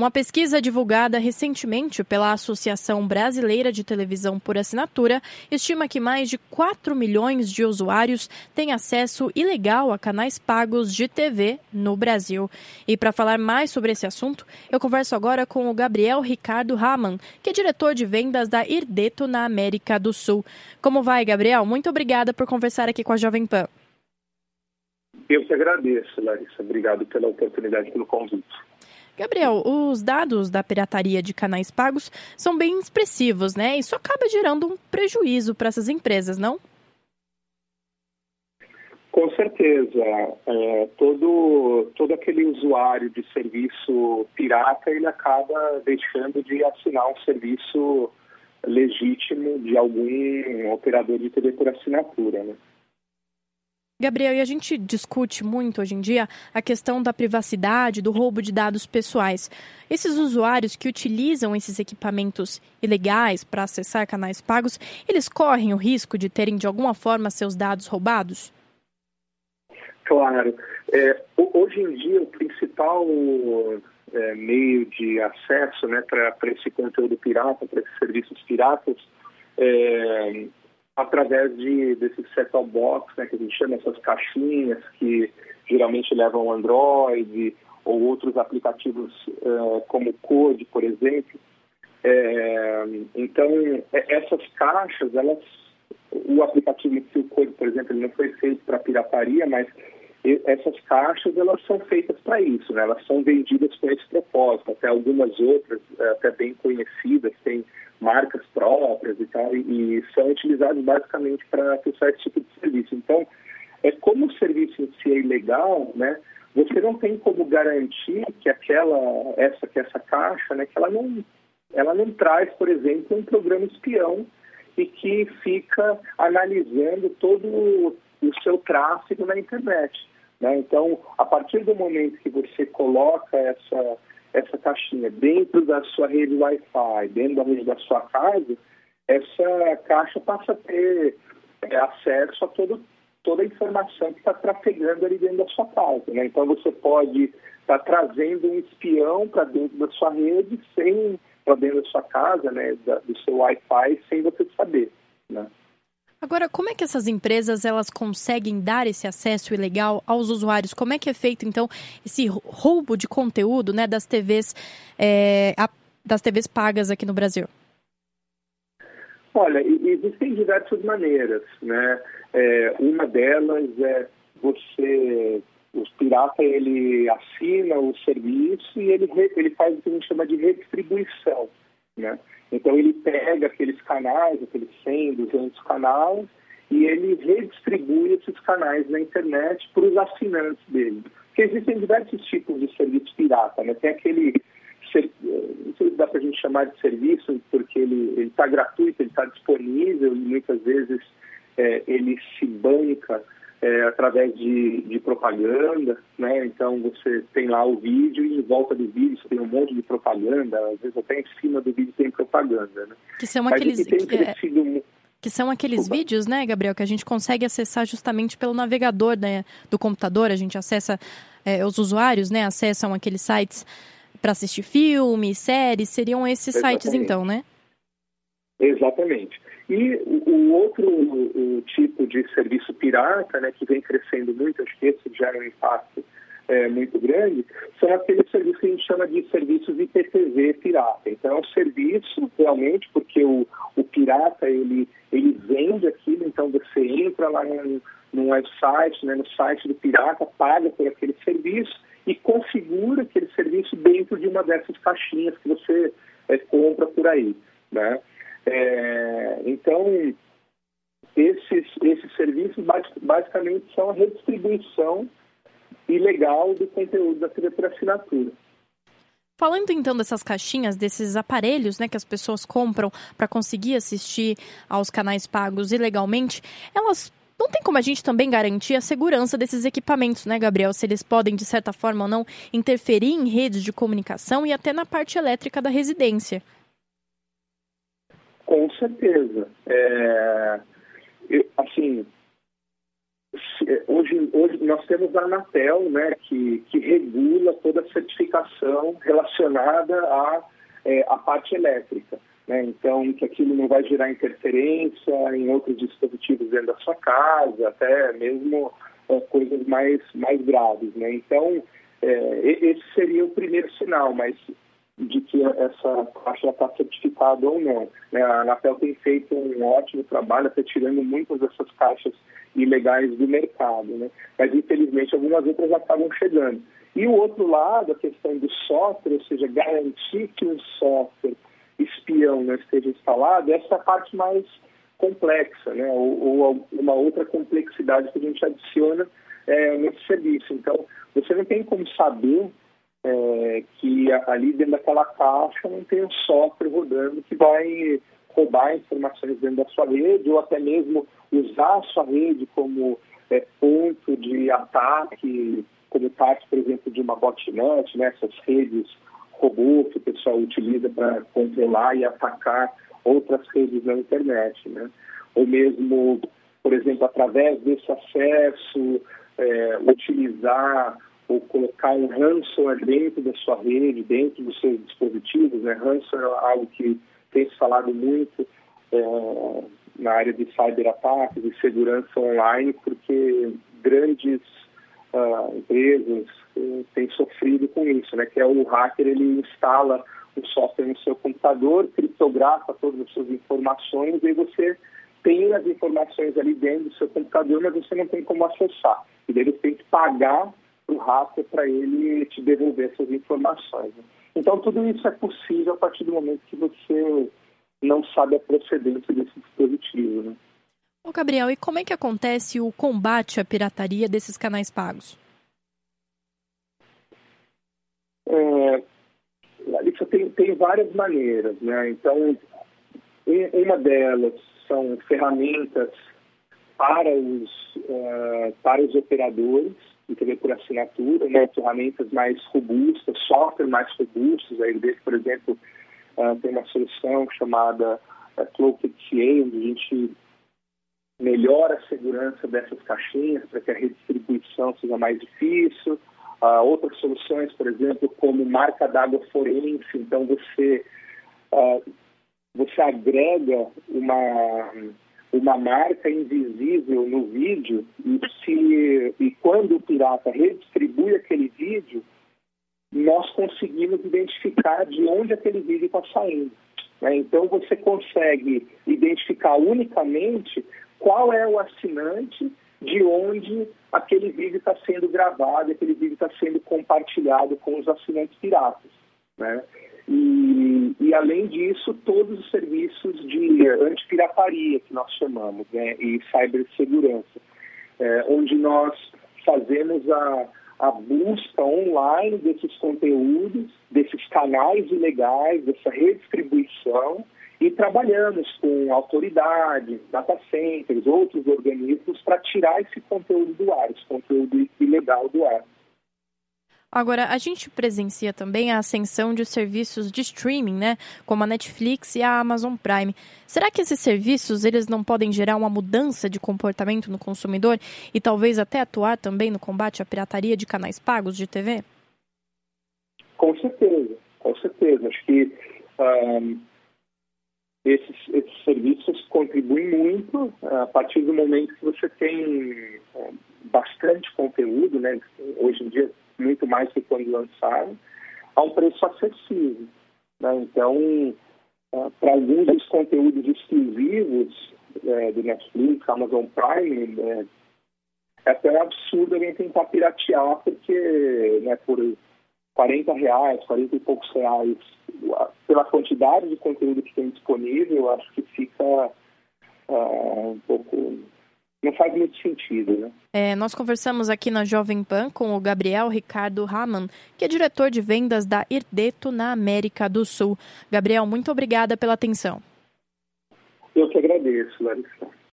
Uma pesquisa divulgada recentemente pela Associação Brasileira de Televisão por Assinatura estima que mais de 4 milhões de usuários têm acesso ilegal a canais pagos de TV no Brasil. E para falar mais sobre esse assunto, eu converso agora com o Gabriel Ricardo Raman, que é diretor de vendas da Irdeto na América do Sul. Como vai, Gabriel? Muito obrigada por conversar aqui com a Jovem Pan. Eu que agradeço, Larissa. Obrigado pela oportunidade, pelo convite. Gabriel, os dados da pirataria de canais pagos são bem expressivos, né? Isso acaba gerando um prejuízo para essas empresas, não? Com certeza. Todo aquele usuário de serviço pirata, ele acaba deixando de assinar um serviço legítimo de algum operador de TV por assinatura, né? Gabriel, e a gente discute muito hoje em dia a questão da privacidade, do roubo de dados pessoais. Esses usuários que utilizam esses equipamentos ilegais para acessar canais pagos, eles correm o risco de terem de alguma forma seus dados roubados? Claro. Hoje em dia, o principal meio de acesso, né, para esse conteúdo pirata, para esses serviços piratas, através desses set-top box, né, que a gente chama essas caixinhas que geralmente levam Android ou outros aplicativos como o Code, por exemplo. Então, essas caixas, o aplicativo em si, o Code, por exemplo, ele não foi feito para pirataria, mas essas caixas, elas são feitas para isso, né? Elas são vendidas com esse propósito. Até algumas outras, até bem conhecidas, têm marcas próprias e tal, e são utilizadas basicamente para acessar esse tipo de serviço. Então, como o serviço em si é ilegal, né? Você não tem como garantir que essa caixa, né? Que ela não traz, por exemplo, um programa espião e que fica analisando todo o seu tráfego na internet, né? Então, a partir do momento que você coloca essa caixinha dentro da sua rede Wi-Fi, dentro da rede da sua casa, essa caixa passa a ter acesso a toda a informação que está trafegando ali dentro da sua casa, né? Então, você pode estar trazendo um espião para dentro da sua rede, para dentro da sua casa, né, do seu Wi-Fi, sem você saber, né? Agora, como é que essas empresas elas conseguem dar esse acesso ilegal aos usuários? Como é que é feito, então, esse roubo de conteúdo, né, das TVs pagas aqui no Brasil? Olha, existem diversas maneiras, né? Uma delas é o pirata, ele assina o serviço e ele faz o que a gente chama de redistribuição, né? Então, ele pega aqueles canais, aqueles 100, 200 canais, e ele redistribui esses canais na internet para os assinantes dele. Porque existem diversos tipos de serviço pirata, né? Tem aquele, não sei se dá para a gente chamar de serviço, porque ele está gratuito, ele está disponível, e muitas vezes ele se banca através de propaganda, né? Então você tem lá o vídeo e em volta do vídeo você tem um monte de propaganda, às vezes até em cima do vídeo tem propaganda, né? Que são aqueles vídeos, né, Gabriel, que a gente consegue acessar justamente pelo navegador, né, do computador. A gente acessa, os usuários, né, acessam aqueles sites para assistir filmes, séries, seriam esses sites então, né? Exatamente. E o outro tipo de serviço pirata, né, que vem crescendo muito, acho que esse já é um impacto muito grande, são aqueles serviços que a gente chama de serviços IPTV pirata. Então, é um serviço, realmente, porque o pirata, ele vende aquilo, então você entra lá num website, né, no site do pirata, paga por aquele serviço e configura aquele serviço dentro de uma dessas caixinhas que você compra por aí, né? Então, esses serviços basicamente são a redistribuição ilegal do conteúdo da TV por assinatura. Falando então dessas caixinhas, desses aparelhos, né, que as pessoas compram para conseguir assistir aos canais pagos ilegalmente, elas não tem como a gente também garantir a segurança desses equipamentos, né, Gabriel? Se eles podem, de certa forma ou não, interferir em redes de comunicação e até na parte elétrica da residência. Com certeza. Hoje nós temos a Anatel, né, que regula toda a certificação relacionada à parte elétrica, né? Então, que aquilo não vai gerar interferência em outros dispositivos dentro da sua casa, até mesmo coisas mais graves, né? Então, esse seria o primeiro sinal, mas de que essa caixa está certificada ou não, né? A Anatel tem feito um ótimo trabalho, até tirando muitas dessas caixas ilegais do mercado, né? Mas infelizmente algumas outras acabam chegando. E o outro lado, a questão do software, ou seja, garantir que um software espião não esteja instalado, essa é a parte mais complexa, né? Ou uma outra complexidade que a gente adiciona nesse serviço. Então, você não tem como saber que ali dentro daquela caixa não tem um software rodando que vai roubar informações dentro da sua rede ou até mesmo usar a sua rede como ponto de ataque, como parte, por exemplo, de uma botnet, né? Essas redes robô que o pessoal utiliza para controlar e atacar outras redes na internet, né? Ou mesmo, por exemplo, através desse acesso, utilizar ou colocar um ransomware dentro da sua rede, dentro dos seus dispositivos, né? Ransomware é algo que tem se falado muito na área de cyberataques e segurança online, porque grandes empresas têm sofrido com isso, né? Que é o hacker, ele instala o software no seu computador, criptografa todas as suas informações, e aí você tem as informações ali dentro do seu computador, mas você não tem como acessar. E daí você tem que pagar para o hacker para ele te devolver essas informações, né? Então, tudo isso é possível a partir do momento que você não sabe a procedência desse dispositivo, né? Ô Gabriel, e como é que acontece o combate à pirataria desses canais pagos? Isso tem várias maneiras, né? Então, uma delas são ferramentas para os operadores de TV por assinatura, né? Ferramentas mais robustas, software mais robustos. A RD, por exemplo, tem uma solução chamada Cloaked CA, onde a gente melhora a segurança dessas caixinhas para que a redistribuição seja mais difícil. Outras soluções, por exemplo, como marca d'água forense, então você agrega uma marca invisível no vídeo e quando o pirata redistribui aquele vídeo, nós conseguimos identificar de onde aquele vídeo está saindo, né? Então você consegue identificar unicamente qual é o assinante de onde aquele vídeo está sendo gravado, aquele vídeo está sendo compartilhado com os assinantes piratas, né? E além disso, todos os serviços de antipirataria, que nós chamamos, né? E cibersegurança, onde nós fazemos a busca online desses conteúdos, desses canais ilegais, dessa redistribuição, e trabalhamos com autoridades, data centers, outros organismos para tirar esse conteúdo do ar, esse conteúdo ilegal do ar. Agora, a gente presencia também a ascensão de serviços de streaming, né? Como a Netflix e a Amazon Prime. Será que esses serviços eles não podem gerar uma mudança de comportamento no consumidor e talvez até atuar também no combate à pirataria de canais pagos de TV? Com certeza, com certeza. Acho que esses serviços contribuem muito a partir do momento que você tem bastante conteúdo, né? Hoje em dia, muito mais que quando lançaram, a um preço acessível, né? Então, para alguns dos conteúdos exclusivos do Netflix, Amazon Prime, é até um absurdo alguém tentar piratear, porque, né, por R$40, 40 e poucos reais, pela quantidade de conteúdo que tem disponível, eu acho que fica um pouco... Não faz muito sentido, né? Nós conversamos aqui na Jovem Pan com o Gabriel Ricardo Raman, que é diretor de vendas da Irdeto na América do Sul. Gabriel, muito obrigada pela atenção. Eu que agradeço, Larissa.